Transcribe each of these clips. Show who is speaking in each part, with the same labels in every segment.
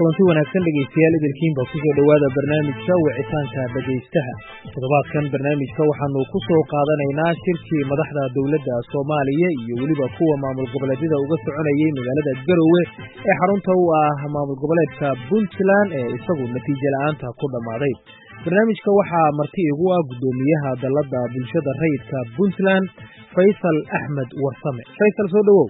Speaker 1: kulanti wanaagsan dhegeystayaal idilkiinba ku soo dhowaada barnaamijka wicitaanka dhegeystaha. Toddobaadkan barnaamijka waxaanu ku soo qaadanaynaa shirkii madaxda dowladda Soomaaliya iyo weliba kuwa maamul goboleedyada uga soconayay magaalada Garowe ee xarunta u ah maamul goboleedka Puntland ee isagu natiijo la'aanta ku dhammaaday. barnaamijka waxaa marti igu ah gudoomiyaha dalladda bulshada rayidka Puntland Faysal Axmed Warsame. Faysal, soo dhawow.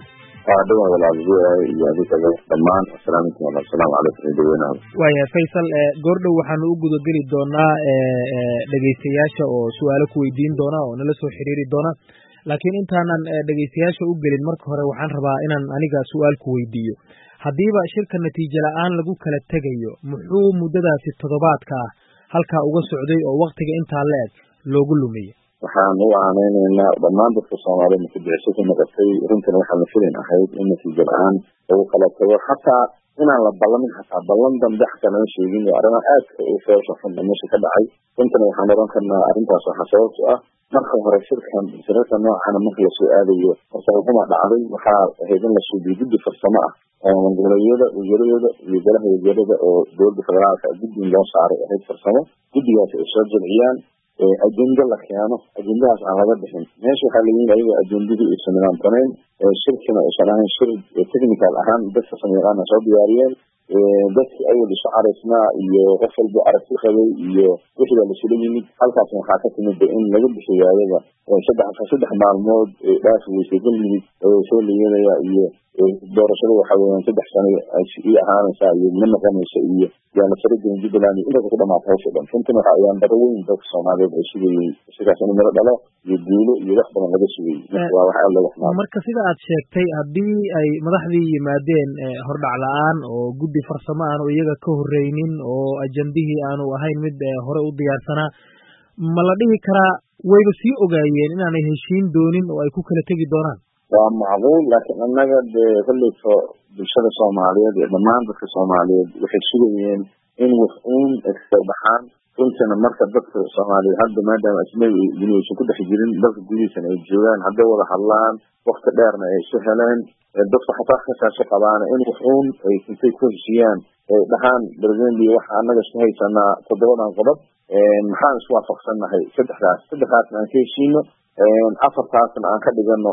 Speaker 1: Waaya Faysal, goordhow waxaanu u gudageli doonaa dhegeystayaasha oo su'aalo ku weydiin doona oo nala soo xiriiri doona, laakiin intaanan dhegeystayaasha u gelin marka hore waxaan rabaa inaan aniga su'aal ku weydiiyo. haddiiba shirka natiijo la'aan lagu kala tegayo, muxuu muddadaasi toddobaadka ah halkaa uga socday oo waqtiga intaa la eg loogu lumiyey?
Speaker 2: waxaan u aaneynaynaa dhammaan dadka Soomaaliyeed mutadbicisay ku noqotay runtan waxaa la filayn ahayd in natiijo la'aan lagu kala tago, xataa inaan la ballamin, xataa ballan dambe xataa lama sheegin. arrimaha aadka u feesha xun meesha ka dhacay. runtan waxaan oran karnaa arrintaas waxaa sababto ah marka hore shirarka noocana marka lasoo aadayo farsamo dhacday. waxaa ahayd in la suubiyo guddi farsamo ah oo goboleedyada wasiiradooda iyo golaha wasiirada oo dowladda federaalka guddi loo saaray ahayd farsamo. guddigaas ay soo jamciyaan ajenda la keeno, ajendahaas aan laga bixin. meesha waxaa la yimid ayaga ajendadii aysan nidaamsanayn, shirkina aysan ahayn shir technical ahaan dadka sameeyaqaana soo diyaariyeen. dadkii awal isu caraysnaa iyo qof walba aragti qabay iyo wixii baa lasula yimid. halkaasna waxaa ka timid in laga bixiyo ayaga saddex maalmood dhaafi weysay galmudug soo layeelaya iyo doorashada waxaa weeyaan 3 sano ay ahaanaysaa iyo ma noqonaysa iyo yaana faradan Jubbaland inta ku dhamaatay hawsha dhan. runtan waxa ayaan daraweyn dadka Soomaaliyeed ay sugayay sidaas in mara dhalo iyo guulo iyo wax badan laga sugayay. waa waxa la waxnaa
Speaker 1: marka sida aad sheegtay, haddii ay madaxdii yimaadeen hordhac la'aan oo guddi farsamo aan iyaga ka horreynin oo ajandihii aanu ahayn mid hore u diyaarsanaa, ma la dhihi karaa wayba sii ogaayeen inaanay heshiin doonin oo ay ku kala tegi doonaan?
Speaker 2: waa macquul, laakiin annaga kollayto bulshada Soomaaliyeed iyo dhammaan dadka Soomaaliyeed waxay sugayeen in wax uun iska baxaan. runtana marka dadka Soomaaliyeed hadda maadaama ismay aysan ku dhex jirin dalka gudihiisana ay joogaan, hadday wada hadlaan waqti dheerna ay isu heleen, dadka xataa kasaasha qabaana in wax uun ay intay ku heshiiyaan ay dhahaan barnaamij waxa annaga isku haysanaa 7 qodob, maxaan isku waafaqsanahay saddexdaasna aan ka heshiino, afartaasna aan ka dhigano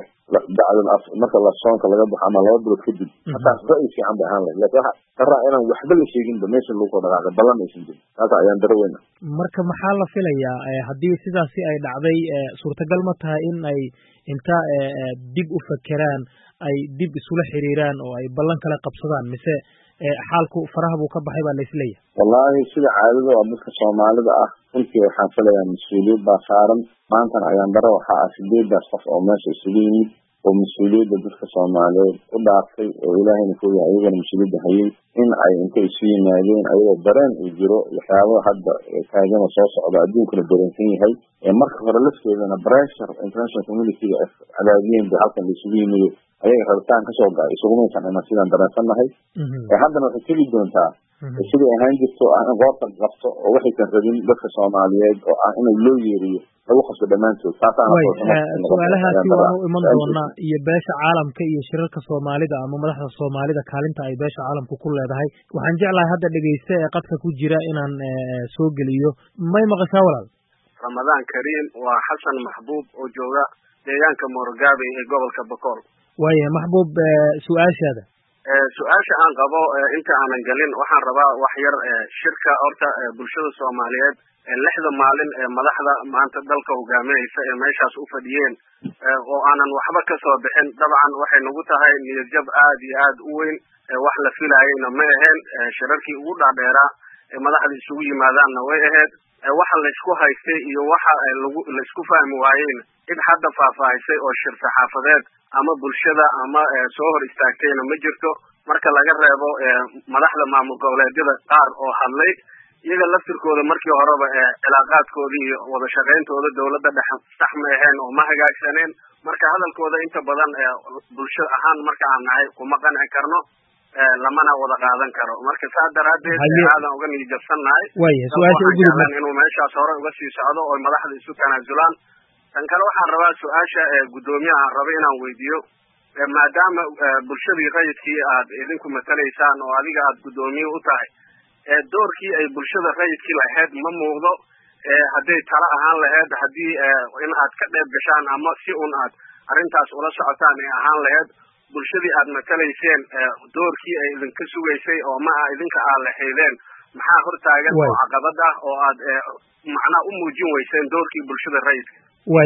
Speaker 2: marka la soonka laga baxo ama 2 bilood kadib. taas ra'yi fiican bay ahaan lahayd, laakiin waxa qaraa inaan waxba la sheegin ba meesha lagu dhaqaaqay ballan aysan jirin. taas ayaan daraweyna.
Speaker 1: marka maxaa la filayaa haddii sidaasi ay dhacday, suurtagal ma tahay in ay inta dib u fakeraan ay dib isula xiriiraan oo ay ballan kala qabsadaan, mise xaalku faraha buu ka baxay baa la isleeyahay?
Speaker 2: wallahi sida caadada oo dadka Soomaalida ah runtii waxaan filayaa mas'uuliyad baa saaran. maantana ayaan daro waxaa ah 8 qof oo meesha isugu yimid oo mas'uuliyadda dadka Soomaaliyeed u dhaaftay oo ilaahayna ku yahay ayagana mas'uuliyadda hayay in ay inta isu yimaadeen ayagoo dareen u jiro waxyaabo hadda taagana soo socda adduunkana dareensan yahay. marka hore lafteedana pressure international community cadaadiyeen bay halkan isugu yimid ayaga rabitaan ka soo gaay isugumaysan ama sidaan dareensannahay. haddana waxay tegi doontaa sidii ahaan jirto in qoorta qabto oo waxay kan rabin dadka Soomaaliyeed oo ah in loo yeeriyo lagu qasbo dhamaantood.
Speaker 1: su'aalahaasi waanu iman doonaa iyo beesha caalamka iyo shirarka Soomaalida ama madaxda Soomaalida kaalinta ay beesha caalamku ku leedahay. waxaan jeclahay hadda dhegeysta ee qadka ku jira inaan soo geliyo. may maqashaa walaal?
Speaker 3: Ramadaan Kariim, waa Xasan Maxbuub oo jooga deegaanka Moorogaabe ee gobolka Boqol.
Speaker 1: waaya Maxbuub, su'aashaada.
Speaker 3: su-aasha aan qabo inta aanan galin waxaan rabaa wax yar shirka horta bulshada Soomaaliyeed 6 maalin madaxda maanta dalka hogaaminaysa ee meeshaas u fadhiyeen oo aanan waxba ka soo bixin. dabcan waxay nagu tahay niyad jab aad iyo aad u weyn. wax la filayayna ma ahayn. shirarkii ugu dhaadheeraa ee madaxda isugu yimaadaanna way ahayd. waxa la isku haystay iyo waxa la isku fahmi waayeen cid hadda faahfaahisay oo shir saxaafadeed ama bulshada ama soo hor istaagtayna ma jirto. marka laga reebo madaxda maamul goboleedyada qaar oo hadlay, iyaga laftirkooda markii horeba cilaaqaadkoodii iyo wada shaqayntooda dowladda dhexe sax ma ahayn oo ma hagaagsaneen. marka hadalkooda inta badan bulsho ahaan marka aan nahay kuma qanci karno, lamana wada qaadan karo. marka saa daraadeed aadan uga niyadjabsannahay inuu meeshaas hore uga sii socdo oo madaxda isu tanaasulaan. tan kale waxaan rabaa su-aasha gudoomiyaha raba inaan weydiiyo, maadaama bulshadii rayidkii aad idinku matalaysaan oo adiga aad guddoomiye u tahay doorkii ay bulshada rayidkii lahayd ma muuqdo hadday tala ahaan lahayd haddii in aad ka qayb gashaan ama si un aad arrintaas ula socotaan ay ahaan lahayd bulshadii aad matalayseen doorkii ay idinka sugaysay oo ma ah idinka aad lahaydeen maxaa hortaagan oo caqabad ah oo aad macnaa u muujin weyseen doorkii bulshada rayidka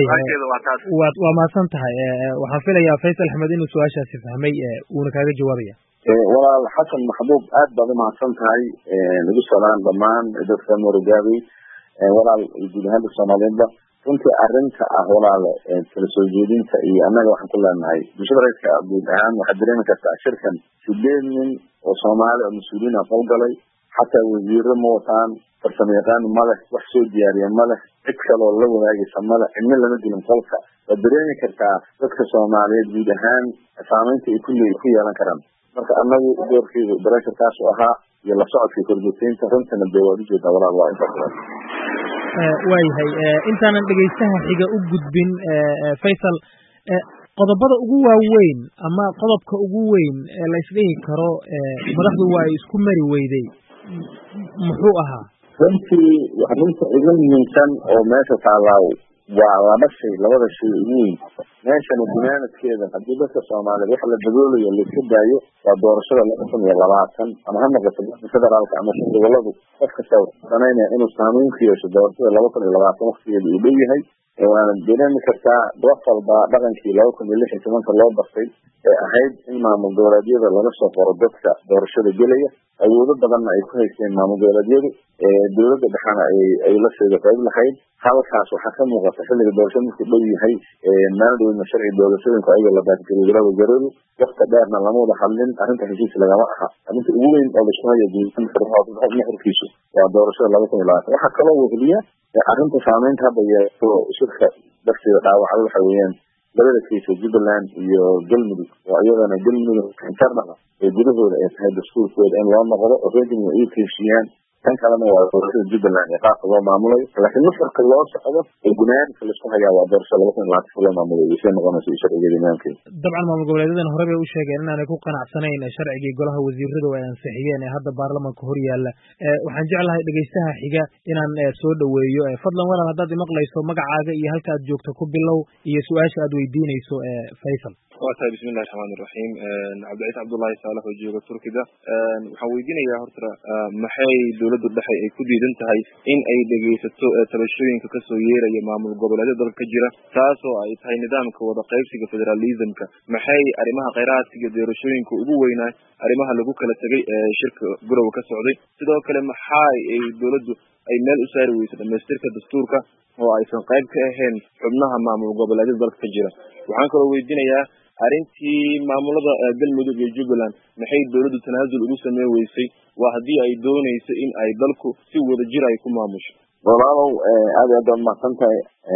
Speaker 1: waa mahadsan tahay waxaan filayaa Faysal Axmed inuu su-aashaasi fahmay uuna kaaga jawaabaya
Speaker 2: walaal xasan maxbuub aad baad u mahadsan tahay lagu salaan dhammaan dadka Morogabi walaal guud ahaan Soomaaliyeedba runtii arrinta ah walaal kala soo jeedinta iyo annaga waxaan ku leenahay bulshada rayidka guud ahaan waxaa dareemi kartaa shirkan 8 nin oo Soomaali oo mas'uuliin ah qolgalay xataa wasiirro mootaan farsamayaqaan male wax soo diyaariya male cid kale oo la wadaagaysa male cidna lama dilin qolka waa dareemi kartaa dadka Soomaaliyeed guud ahaan saamaynta ay ku yeelan karaan marka annagu doorkeedu daraasadkaas u ahaa iyo la socodka korjoogteynta runtana dee waa ujeeda walaal waa inta
Speaker 1: waayahay intaanan dhegaystaha xiga u gudbin Faysal qodobada ugu waaweyn ama qodobka ugu weyn ee la isdhihi karo madaxdu waa isku mari weyday muxuu ahaa
Speaker 2: runtii arrinta ugu muhiimsan oo meesha taallaa waa labada shay ugu weyn meeshana binaanadkeeda haddii dadka Soomaaliyeed wax la daboolayo la iska daayo waa doorashada 2020 ama ha noqoto federaalka ama goboladu qof kasta sanaynaya inuu saameyn ku yeesho doorashada 2020 waqtigeeda uu dhow yahay waana dareemi kartaa wax walba dhaqankii 2016 loo bartay ee ahayd in maamul goboleedyada laga soo qoro dadka doorashada gelaya awoodo badan ay ku haysteen maamul goboleedyadu dowladda dhexana ay la soo qayb lahayd halkaas waxaa ka muuqata xilliga doorashada markuu dhow yahay maamulka sharci doorashooyinka ayaga la baadgeliyo garoodu waqti dheerna lama wada hadlin arrinta heshiis lagama aha arrinta ugu weyn oo la shaqeeyo guudkiisu waa doorashada 2020 waxaa kaloo weheliya arrinta saameynta hadda yeeso shirka darteeda dhaawacay waxa weeyaan labada kiisa Jubbaland iyo Galmudug oo iyadana Galmudug internal ee gudahooda ay tahay dastuurkooda in loo noqdo oo reerkii ay heshiiyaan tan kalena waa doorashada Jubbaland ee qaabka loo maamulay laakiin marka loo socdo ee gunaanka la isku hayaa waa doorashada 2020 loo maamulay isla noqonaysa sharciga imaamka
Speaker 1: dabcan maamul goboleedyada hore bay u sheegeen inaanay ku qanacsanayn sharcigii golaha wasiirada oo ay ansixiyeen ee hadda baarlamaanka hor yaala waxaan jeclahay dhageystaha xiga inaan soo dhaweeyo fadlan walaal haddaad maqlayso magacaaga iyo halka aad joogto ku bilow iyo su'aasha aad weydiinayso Faysal
Speaker 4: وأتى بسم الله الرحمن الرحيم عبد العزيز عبد الله صالح وجوه تركيا وحويدين يا هرترا محي دولة الدحي كودي دنتهاي إن أي دقيقة تبشرين كسويرة يا معمول قبل هذا دول كجرا تاسو أي تهاي نظامك وضقيف سيج فدراليزم محي أرمها غيرات سيج ديرشوين كأبوينا أرمها لجوك لتجي شركة جرو كسعودي تدو كلام حي أي دولة أي مال أساري ويسد مسترك الدستورك هو أيضا قيد كهن حبناها معمول قبل هذا دول كجرا وعنك ويدين يا arrintii maamulada Galmudug iyo Jubbaland maxay dawladdu tanaasul ugu sameeysay waa hadii ay doonayso in ay dalku si wada jir ay ku maamusho
Speaker 2: walaalow aad ma santahay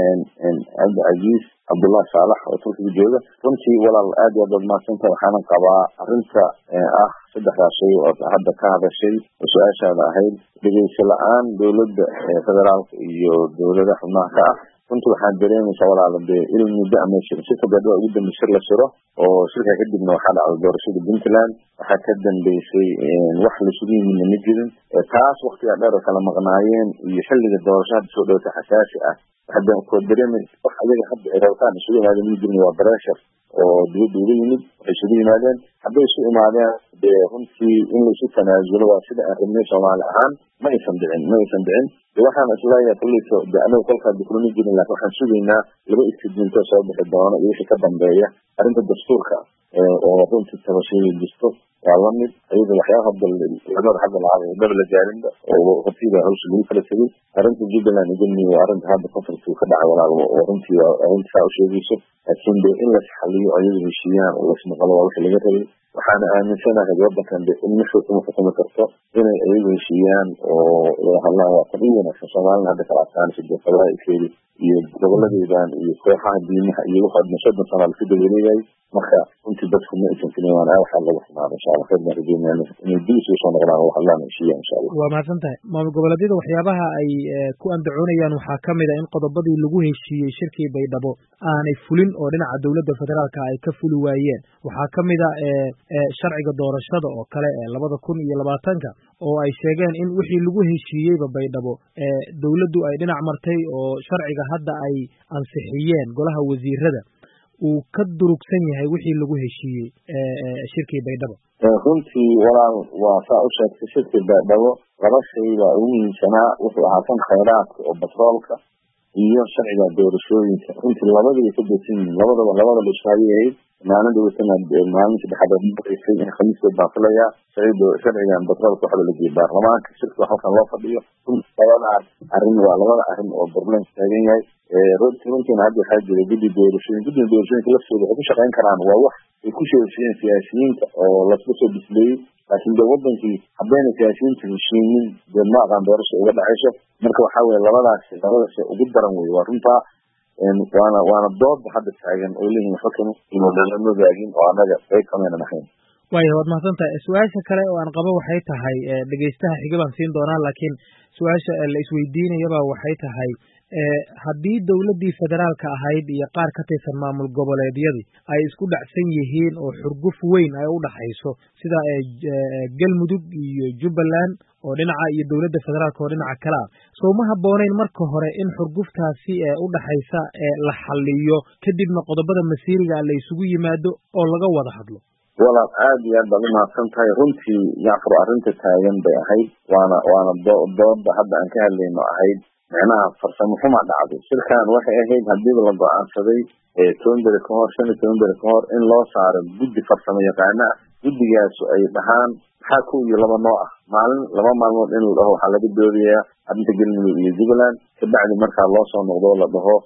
Speaker 2: Abdi Aziz Abdullah Salah oo Turkiga jooga runtii walaal aad ma santahay waxaan qabaa arrinta saddex shay oo hadda ka hadashay su'aashaada ahayd dhageysi la'aan dawladda federaalka iyo dawladda xubnaha runtii waxaan dareemaysaa walaalade ilaa muddo ama shirka dadweynaha ugu dambeysay la shiro oo shirka kadibna waxaa dhacday doorashada Puntland waxaa ka dambeysay wax la isugu yimid ma jirin taas waqtiga dheer kala maqnaayeen iyo xilliga doorashada soo dhawata xasaasi ah hadda ku dareemaysaa wax ayaga hadda ay rabtaan isugu yimaadeen ma jirin waa pressure oo dibadda uga yimid waxay isugu yimaadeen hadday isu imaadeen runtii in la isu tanaasulo waa sida arrimada Soomaali ahaan ma aysan dhicin waxaan islaaya kulliso anagu kolka diblomaasi jirin laakiin waxaan sugaynaa laba istidinto soo bixi doona iyo wixii ka dambeeya arrinta dastuurka oo runtii tabashada jirto waa la mid ayada waxyaabaha hadda la gaarinba oo waqtiga hawsha lagu kala tegay arrinta Jubbaland iyo Galmudug waa arrinta hadda konfurtu ka dhacay walaal oo runtii waa arrinta u sheegayso laakiin in la xaliyo ayadu heshiiyaan oo la ismaqlo waa wixii laga rabay waxaana aaminsanahay waddankan in muxuu xukumi karto inay ayagu heshiiyaan oo Allah waa qadiyan Soomaaliya hadda kala taanayso qabaa'ilkeeda iyo goboladeedan iyo kooxaha diimaha iyo waxa mashadan Soomaaliya ku daweeyay marka runtii dadku ma aysan filin waan waxaa lagu xumaado insha allah khayr baan rajeynayna inay dib isu soo noqdaan oo hadlaan heshiiya insha allah.
Speaker 1: waa mahadsan tahay. maamul goboleedyada waxyaabaha ay ku andacoonayaan waxaa ka mid a in qodobadii lagu heshiiyey shirkii Baydhabo aanay fulin oo dhinaca dowladda federaalka ay ka fuli waayeen. waxaa ka mid a sharciga doorashada oo kale 2020 oo ay sheegeen in wixii lagu heshiiyeyba Baydhabo dowladdu ay dhinac martay oo sharciga hadda ay ansixiyeen golaha wasiirada uu ka durugsan yahay wixii lagu heshiiyey shirkii Baydhabo.
Speaker 2: runtii walaal waa saa u sheegtay shirkii Baydhabo laba shay baa ugu muhiimsanaa wuxuu ahaa kan khayraadka oo batroolka iyo sharciga doorashooyinka. runtii labadii ka bedsan yihiin labada la ishaayay maalinta maalinta dhexdeeda in khamiista baa filaya sharcigan batroolka waxa la geeyay baarlamaanka shirka halkan loo fadhiyo. labada arrin oo problem taagan yahay runtii hadda waxaa jira guddi doorashooyinka laftooda waxay ku shaqayn karaan waa wax ay ku sheegayeen siyaasiyiinta oo lasla soo bisleeyey laakiin dee wadankii haddayna siyaasiyiinta heshiinin dee ma aqaan doorasha uga dhacayso. marka waxaa weye labadaas ugu daran wey waa runtaa waana dooda hadda taagan oo leeyihin waxba kama gaagin oo anaga qayb kamaynan ahayn.
Speaker 1: waaya waad mahadsan tahay. su-aasha kale oo aan qabo waxay tahay dhegeystaha xiga baan siin doonaa laakiin su-aasha la isweydiinayaba waxay tahay haddii dowladdii federaalka ahayd iyo qaar ka tirsan maamul goboleedyadii ay isku dhacsan yihiin oo xurguf weyn ay u dhaxayso sida galmudug iyo jubbaland oo dhinaca iyo dowladda federaalka oo dhinaca kale ah soo ma habboonayn marka hore in xurguftaasi u dhaxaysa la xalliyo kadibna qodobada masiiriga la isugu yimaado oo laga wada hadlo.
Speaker 2: walaal aad iyo aad baad u mahadsan tahay. runtii yacfur arrinta taagan bay ahayd waana dooda hadda aan ka hadlayno ahayd micnaha farsamo xuma dhacday. shirkan waxay ahayd hadiiba la go-aansaday 10 beri kahor 15 beri kahor in loo saaro guddi farsamo yaqaana ah. guddigaas ay dhahaan maxaa ku iyo laba nooc ah laba maalmood in la dhaho waxaa laga doodayaa arrinta galmudug iyo jubbaland kabacdi markaa loo soo noqdo la dhaho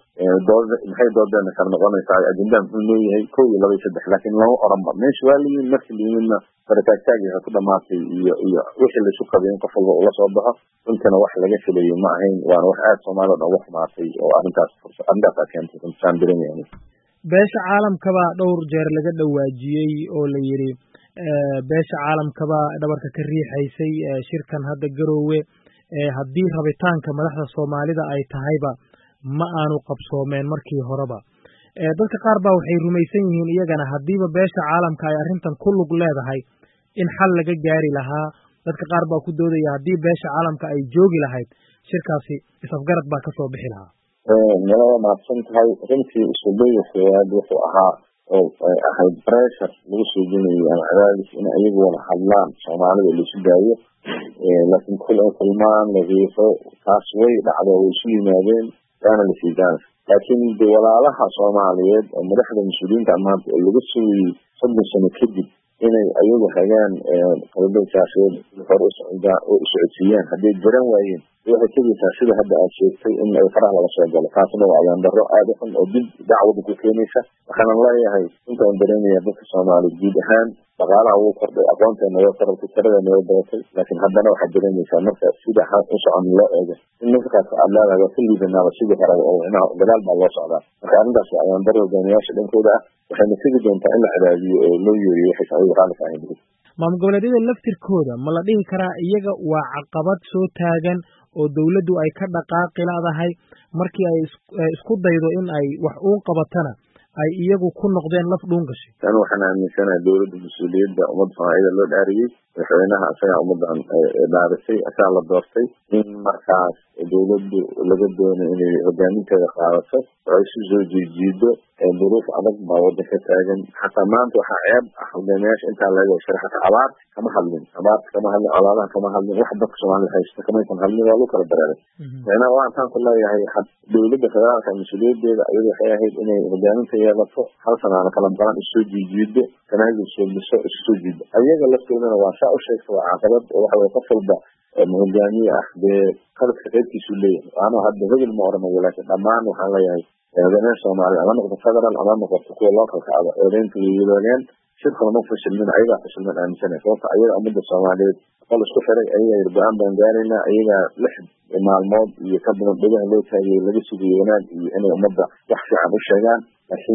Speaker 2: maxay doodeena kala noqonaysaa ajendaha muxuu leeyahay 1 2 3 laakiin lama oranba meesha waa layihin markii layimidna farataagtaag waxay ku dhamaatay iyo wixii laysu qabay in qof walba ula soo baxo runtana wax laga filayo ma ahayn waana wax aada soomaalida dhan uga xumaatay oo arrintaas keentay runtaan daran yahay.
Speaker 1: beesha caalamkaba dhowr jeer laga dhawaajiyey oo la yidhi beesha caalamkaba dhabarka ka riixaysay shirkan hadda garoowe haddii rabitaanka madaxda soomaalida ay tahayba ma aanu qabsoomeen markii horeba. dadka qaar baa waxay rumaysan yihiin iyagana haddiiba beesha caalamka ay arrintan ku lug leedahay in xal laga gaari lahaa. dadka qaar baa ku doodaya haddii beesha caalamka ay joogi lahayd shirkaasi isafgarad baa kasoo bixi lahaa.
Speaker 2: nala mahadsan tahay. runtii isubaya koowaad wuxuu ahaa oo ahayd pressure lagu soo jenayo ama cadaadis in ayagu wada hadlaan soomaalida laisu daayo laakiin kulmaan laqiifo taas way dhacdo way isu yimaadeen waana lasii daana laakiin de walaalaha soomaaliyeed oo madaxda mas-uuliyiinta maanta oo laga sugayey 30 sano kadib inay ayagu hagaan qodobada siyaasadeed hore u socodsiiyaan hadday garan waayeen waxay tegaysaa sida hadda aad sheegtay in ay faraha laga soo galo taasna waa ayaan darro aada u xun oo dib dacwada ku keenaysa. waxaana leeyahay intaan dareemaya dadka soomaaliya guud ahaan dhaqaalaha wuu kordhay aqoonteena way korortay tiradeena way badatay laakiin haddana waxaad dareemaysaa marka sida u socon loo eego in markaas aad leedahay waa ka liidanaaba sidii hore oo gadaal baa loo socdaa. marka arrintaas waa ayaan darro hogaamiyaasha dhankooda ah waxayna tegi doontaa in la cadaadiyo oo loo yeeriyo waxay ayagu raalli ka ahayn.
Speaker 1: maamul goboleedyada laftirkooda ma la dhihi karaa iyaga waa caqabad soo taagan oo dawladdu ay ka dhaqaaqi leedahay markii ay isku daydo in ay wax uun qabatana ay iyagu ku noqdeen laf dhuun gashay.
Speaker 2: tan waxaan aaminsanahay dawladda mas-uuliyadda ummadda soomaalida loo dhaariyey madaxweynaha isagaa ummaddan dhaarisay asaa la doortay in markaas dawladdu laga doono inay hogaaminteeda qaadato oo ay isu soo jiijiido duruuf adag baa waddanka taagan. xataa maanta waxaa ceeb ah hogaamiyaasha intaa laga shara xataa abaarta kama hadlin colaadaha kama hadlin wax dadka soomaalida haysta kamaysan hadlin waa lagu kala dareeray. macnaha waxaan ku leeyahay dawladda federaalka mas-uuliyadeeda iyadu waxay ahayd inay hogaaminta yeelato hal sanaana kala baran isoo jiijiido tanaasul soo dhiso isu soo jiido ayaga laftoodana waa saa u sheegta waa caqabad oo waxa weye qof walba hogaamiye ah dee qaladka qaybkiisu leeyahay waana hadda hebel ma oranayo laakiin dhammaan waxaan leeyahay hogaamiyaasha soomaaliya ama noqoto federal ama noqoto kuwa localka ah eedeynta weyilooleen shirkuna ma fashilmin ayagaa fashilmin aaminsanay sababta ayaga ummadda soomaaliyeed qol isku xiray ayagaa go-aan baan gaaraynaa ayagaa 6 maalmood iyo ka badan dhegaha loo taagiyey laga sugayo wanaag iyo inay ummadda wax fiican u sheegaan laakiin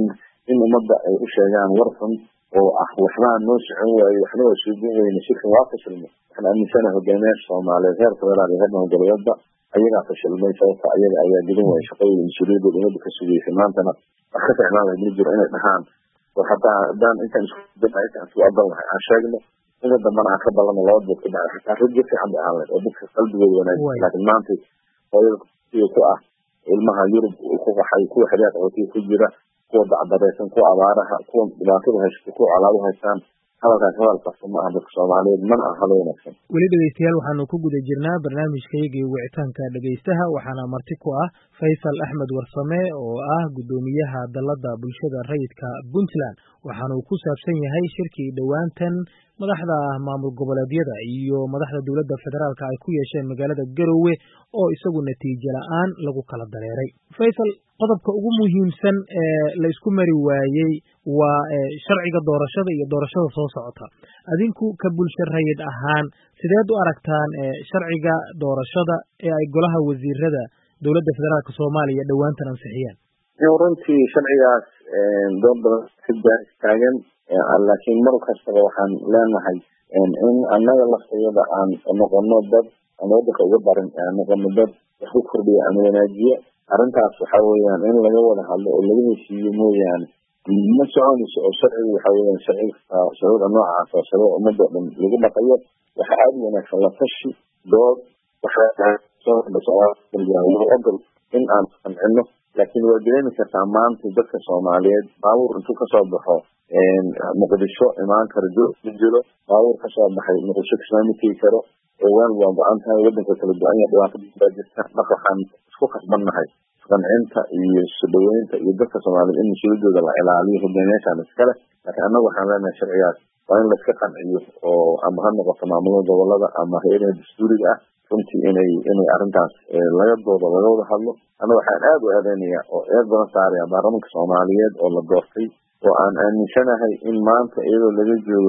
Speaker 2: in ummadda ay u sheegaan war xun oo ah waxbaa noo socon waaye waxna waa suugan weyne shirkan waa fashilmay waxaan aaminsanaha hogaamiyaasha soomaaliyeed heer federaal iyo heer maamulgoboleedba ayagaa fashilmay sababta ayaga ayaa gelin waaya shaqadooda mas-uuliyadooda ummadda ka sugeysay maantana wax ka ficnaan lahay ma jiro inay dhahaan war haddaan intaan isku adalnahay aan sheegno inta dambana aan ka ballano laba dood ka dhacay xataa rajo fiican bay ahaan lahayd oo dadka qalbigooda wanaagsan laakiin maanta hooyada ku ah ilmaha yurub ku qaxay kuwa xiriyaad qaxootiga ku jira kuwa dacdareysan kuwa abaaraha kuwa dhibaatada haysta kuwa colaado haystaan hadalkaas hadal kasta ma aha dadka soomaaliyeed mana aha halo wanaagsan
Speaker 1: weli dhegeystayaal waxaanu ku guda jirnaa barnaamijkaygii wicitaanka dhegeystaha waxaana marti ku ah Faysal Axmed Warsame oo ah gudoomiyaha dalada bulshada rayidka Puntland waxaanu ku saabsan yahay shirkii dhawaantan madaxda maamul goboleedyada iyo madaxda dawladda federaalka ay ku yeesheen magaalada Garowe oo isagu natiijo la'aan lagu kala dareeray Faysal qodobka ugu muhiimsan ee la isku mari waayay waa sharciga doorashada iyo doorashada soo socota adinku ka bulsho rayid ahaan sideed u aragtaan sharciga doorashada ee ay golaha wasiirada dawladda federaalka Soomaaliya dhawaantan ansixiyeen
Speaker 2: runtii sharcigaas dood badan taagan laakiin mar kastaba waxaan leenahay in annaga laftayada aan noqono dad aan waddanka uga barin aan noqono dad wax ku kordhiya ama wanaajiya arrintaas waxa weeyaan in laga wada hadlo oo laga heshiiyo mooyaane ma soconayso oo sharcigu waxa weeyaan sharciga noocaas oo sharciga ummadda dhan lagu dhaqayo waxa aada u wanaagsan la tashi dood ogol in aan qancino laakiin waa dareemi kartaa maanta dadka Soomaaliyeed baabuur intuu kasoo baxo muqdisho imaan karo ma jiro baabuur kasoo baxay muqdisho kasoo tegi karo waan go-an tahay waddanka kala duwan yahay dhibaatada baa jirta marka waxaan isku khasbannahay qancinta iyo soo dhaweynta iyo dadka Soomaaliyeed in mas-uuliyadooda la ilaaliyo hogaamiyaashan iskale laakiin annaga waxaan leenahay sharcigaas waa in la iska qanciyo oo ama ha noqoto maamulada gobolada ama hay'adaha dastuuriga ah runtii inay arrintaas laga doodo laga wada hadlo annaga waxaan aad u aadeynayaa oo eed badan saaraya baarlamaanka Soomaaliyeed oo la doortay oo aan aaminsanahay in maanta iyadoo laga joogo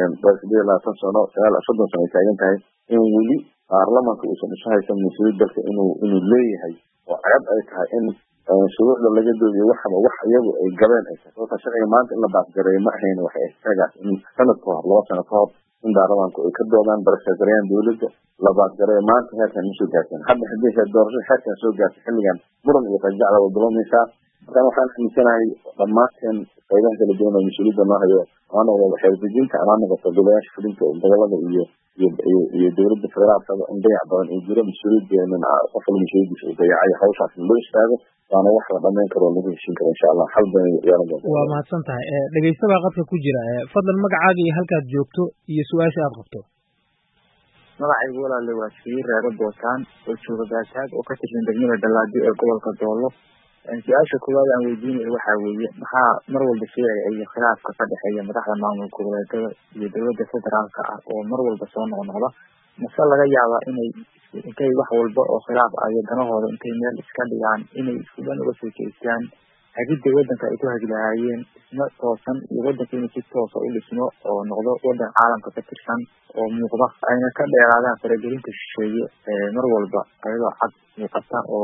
Speaker 2: 20 sano 30 sano ay taagan tahay in weli baarlamaanka uusan isu haysan mas-uuliyad dalka inuu leeyahay oo cad ay tahay in shuruucda laga doodayo waxaba wax iyagu ay gabeen ay tahay sababta sharciga maanta in la baasgareeyo ma ahayn waxay istagaas in sanad ka hor 2 sano ka hor in baarlamaanku ay ka doodaan barashadareeyaan dawladda la baasgareeyo maanta heerkan ma soo gaarteen hadda haddii heer doorasho heerkan soo gaartay xilligan muran iyo rajacda waa bilowmaysaa markaan waxaan aaminsanahay dhammaanteen qaybaha kala duwan oo mas-uuliyadda noo hayo ama noqdo xeerdejinta ama noqoto golayaasha fulinta gobolada iyo dawladda federaalka in dayac badan ay jiro mas-uuliyaddeena qof walba mas-uuliyaddiisa uu dayacay hawshaas in loo istaago waana wax la dhammayn karo oo lagu heshin karo insha allah hal baan yeelan doonta
Speaker 1: waa mahadsan tahay dhegeystaha qadka ku jira fadlan magacaaga iyo halkaad joogto iyo su-aasha aad qabto
Speaker 5: magacaygu walaale waa Shiir Reero Bootaan oo jooga Gaashaag oo ka tirsan degmada Dalaadi ee gobolka Doolo su-aasha koowaad aan weydiinayo waxaa weeye maxaa mar walba sheegaya iyo khilaafka ka dhexeeya madaxda maamul goboleedyada iyo dawladda federaalka ah oo mar walba soo noqnoqda mase laga yaabaa intay wax walba oo khilaaf ah iyo danahooda intay meel iska dhigaan inay isku dhan uga soo jeestaan hagidda waddanka ay ku hagi lahaayeen dhismo toosan iyo waddanka inuu si toosa u dhismo oo noqdo waddan caalamka ka tirsan oo muuqda ayna ka dheeraadaan faragelinta shisheeye mar walba ayadoo cad muuqata oo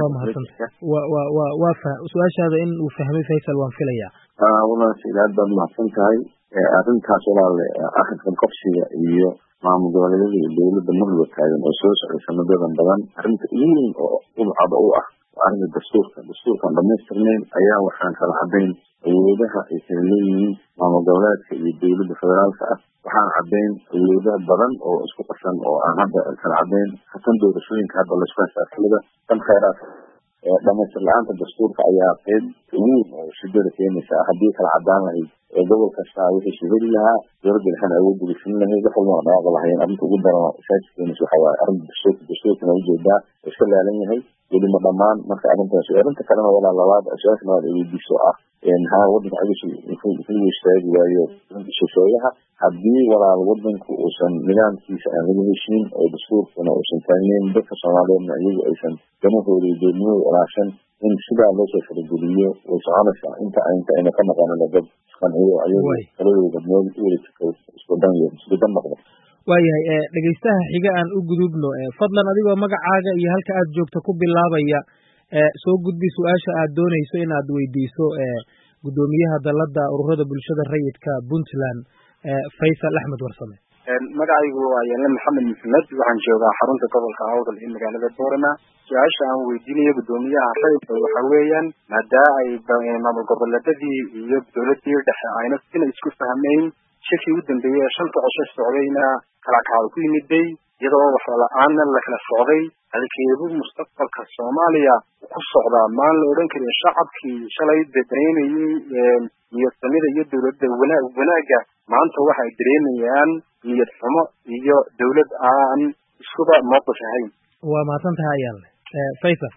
Speaker 1: su-aashaada in uu fahmay Faysal waan filayaa
Speaker 2: walaal aad baad mahadsan tahay arrintaas walaale akhirkan qabsiga iyo maamul goboleedyada iyo dawladda marwada taagan oo soo socday sanadadan badan arrinta ugu weyn oo udcada u ah arrinta dastuurkan dhamaystirnayn ayaa waxaan kala cadayn awoodaha ay kala leeyihiin maamul goboleedka iyo dawladda federaalka ah waxaan cadayn awoodaha badan oo isku qasan oo aan hadda kala cadayn hatan doorashooyinka hadda laisku haystaa kamida tan khayraadka dhamaystir la-aanta dastuurka ayaa qeyb weyn oo shidada keenaysa haddii kala cadaan lahayd gobol kasta wixii shiheli lahaa dawladda dhexena awood gulisin lahayd wax walba dhawaaqi lahayeen arrinta ugu daran saas keenaysa waxa waaye arrinta dastuurkana ujeedaa iska laalan yahay weli ma dhammaan marka arrintaas arrinta kalena walaa labaad su-aasha labaad ay weydiiso ah waddanka cagis inuu istaagi waayo shisheeyaha haddii walaal waddanku uusan nidaamkiisa aan laga heshiin oo dastuurkana uusan taagneyn dadka Soomaaliyeedna iyagu aysan danahooda iyo dooniyahooda ilaashan in sidaa loo soo farageliyo way soconaysaa inta ayna ka noqonin dad isqanciyo ayagu taladooda meel u wada isku dan noqdo
Speaker 1: waayahay dhegeystaha xiga aan u gudubno fadlan adigoo magacaaga iyo halka aad joogto ku bilaabaya soo gudbi su-aasha aad doonayso inaad weydiiso gudoomiyaha dalada ururada bulshada rayidka Puntland Faysal Axmed Warsame.
Speaker 6: magacaygu waa Yaale Maxamed Maxamed waxaan joogaa xarunta gobolka Awdal ee magaalada Boorama. su'aasha aan weydiinayo gudoomiyaha rayidka waxa weeyaan maadaama ay maamul goboleedadii iyo dowladii dhexe ayna isku fahmeen shirkii u dambeeyay shanta cisho socdayna kala kacay ku yimiday iyadoo wax la'aan la kala socday halkeedu mustaqbalka Soomaaliya ku socda maan la oran karo shacabkii shalay dareemayay iyo samida iyo dowladda wanaaga maanta waxay dareemayaan niyad xumo iyo dowlad aan iskuba mowqifhayn.
Speaker 1: waa mahadsantahay Yaale. Faysal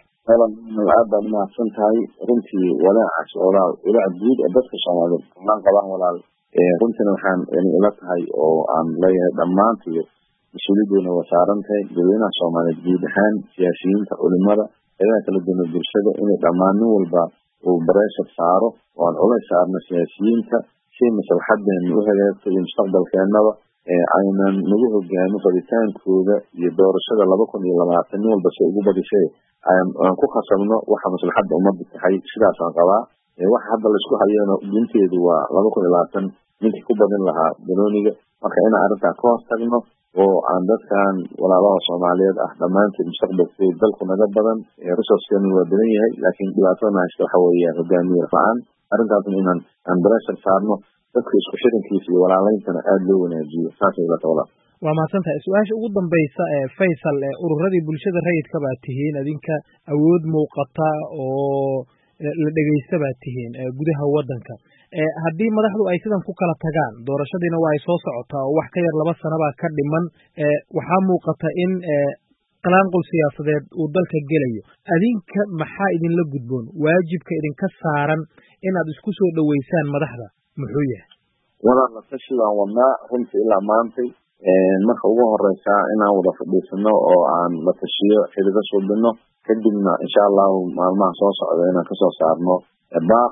Speaker 2: aad baan mahadsantahay runtii walaacaas walaac guud ee dadka Soomaaliyeed maan qabaan walaal runtii waxaan ila tahay oo aan leeyahay dhammaantii mas'uuliyaduna waa saaran tahay dadweynaha Soomaaliyeed guud ahaan siyaasiyiinta culimada ee kala duwan bulshada inay dhammaan walba uu bareesha saaro oo aan ula saarno siyaasiyiinta si maslaxadeena u hagaagto iyo mustaqbalkeenaba aynan nagu hogaamo faditaankooda iyo doorashada 2020 walba si ugu badisay aan ku khasabno waxa maslaxada ummadda tahay sidaas aan qabaa waxa hadda la isku hayana dinteedu waa 2020 ninkii ku badan lahaa banooniga marka in arrinta ka hortagno oo aan dadkan walaalaha Soomaaliyeed dhammaantood mustaqbalkooda dalku naga badan resource-kan waa badan yahay laakiin dhibaatooyinka haysta waxa weeye hogaamiye la'aan arrintaas inaan pressure saarno dadka isku xirankiisa iyo walaalayntan aad loo wanaajiyo saas ay la tawala.
Speaker 1: waa mahadsantahay. su'aasha ugu dambaysa Faysal ururadii bulshada rayidka baa tihiin adinka awood muuqata oo la dhageysta baa tihiin gudaha wadanka haddii madaxdu ay sidan ku kala tagaan doorashadiina waa ay soo socotaa oo wax ka yar 2 sano baa ka dhiman waxaa muuqata in qalaanqul siyaasadeed uu dalka gelayo adinka maxaa idinla gudboon waajibka idinka saaran inaad isku soo dhaweysaan madaxda muxuu yahay?
Speaker 2: walaal la tashiga wadnaa runtii ilaa maantay marka ugu horeysa inaan wada fadhiisano oo aan la tashiyo xiriir suubino kadibna insha Allah maalmaha soo socda inaan ka soo saarno baaq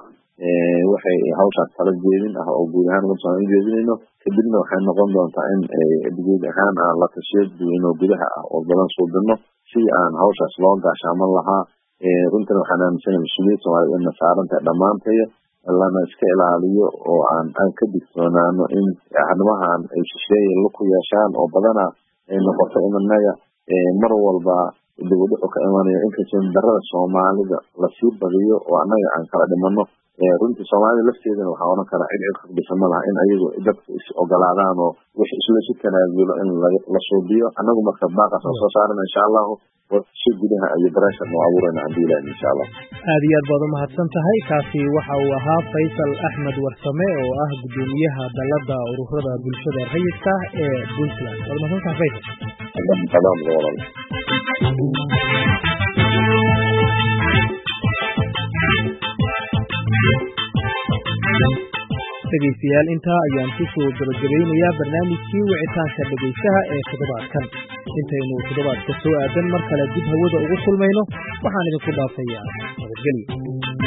Speaker 2: waxay hawsha kala jeedin oo guud ahaan wadsan jeedinayno kadibna waxay noqon doontaa in guud ahaan aan la tashiyo inuu gudaha oo badan suubino si aan hawshaas loo gaashaamo lahaa runtii waxaan aaminsanahay mas'uuliyadda Soomaaliyeed in saaranta dhamaanteeyo lana iska ilaaliyo oo aan ka digtoonaano in arrimahan ay shisheeye ku yeeshaan oo badana ay noqoto imanaga mar walba dawladda ka imanaya inkastoo darada Soomaalida la sii badiyo oo anaga aan kala dhimano runtii Soomaalida lafteedana waxa oran kara cid khasbisama laha in ayagu dadku is ogolaadaan oo wixii isla si tanaazulo in la suubiyo anagu marka baaqas soo saarana insha Allah si gudaha ay barasha noo abuurana diilaan insha Allah.
Speaker 1: aad iyo aad baad u mahadsantahay. kaasi waxa uu ahaa Faysal Axmed Warsame oo ah gudoomiyaha dalada ururada bulshada rayidka ee Puntland. waad mahadsantahay Faysal. dhegeystayaal intaa ayaan ku soo gabagabeynayaa barnaamijkii wicitaanka dhegeystaha ee toddobaadkan intaynu toddobaadka soo aadan mar kale dib hawada ugu kulmayno waxaan idinku dhaafayaa nabadgelyo.